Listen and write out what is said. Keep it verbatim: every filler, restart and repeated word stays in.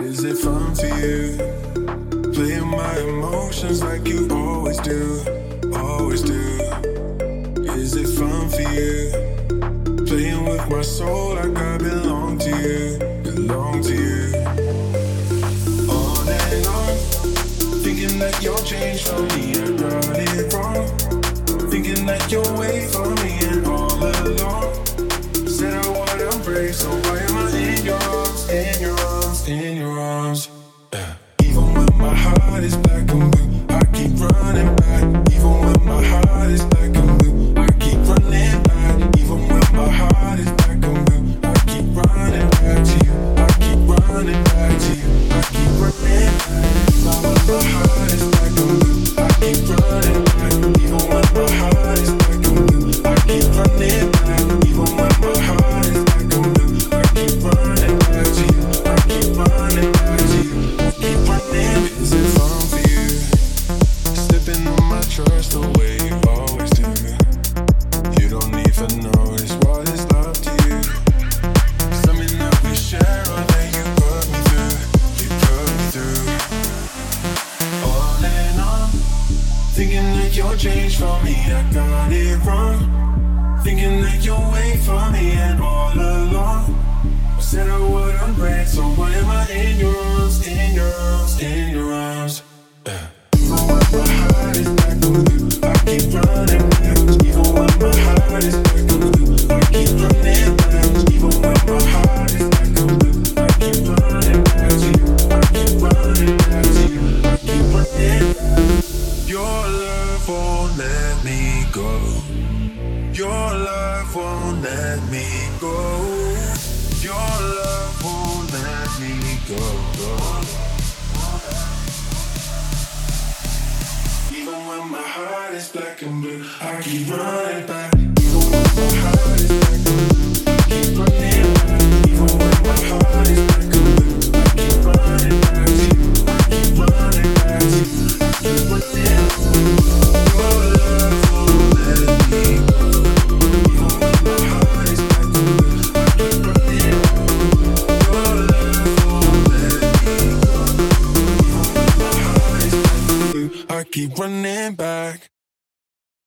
Is it fun for you? Playing my emotions like you always do, always do. Is it fun for you? Playing with my soul like I belong to you, belong to you. On and on, thinking that you'll change for me, I got it wrong. Thinking that you'll wait for me and all along. Said I would embrace, so why am I in your arms, in your arms, in your arms? Yeah. Even when my heart is black and blue, I keep running back. Even when my heart is black and blue, I keep running back. Even when my heart is black and blue, I keep running back to you. I keep running back to you. I keep running back. Even when my heart is black and blue, I keep running back. Even when my heart is black and blue, I keep running back. Even when my heart is black and blue, I keep running back to you. I keep running back to you. I keep running. Is it fun for you? Slipping on my trust the way you always do. You don't even notice what is love to you. Something that we share or that you put me through. You put me through. On and on, thinking that you'll change for me, I got it wrong. Thinking that you'll wait for me and all along. I said I wouldn't break, so why am I in your arms, in your arms, in your arms? Yeah. Even when my heart is black and blue, I keep running back. Even when my heart is black and blue, I keep running back. Even when my heart is black and blue, I keep running back to you. I keep running back to you. I keep running back. Your love won't let me go. Your love won't let me go. Your love won't let me go. Even when my heart is black and blue, I keep running back. Even when my heart is black and blue,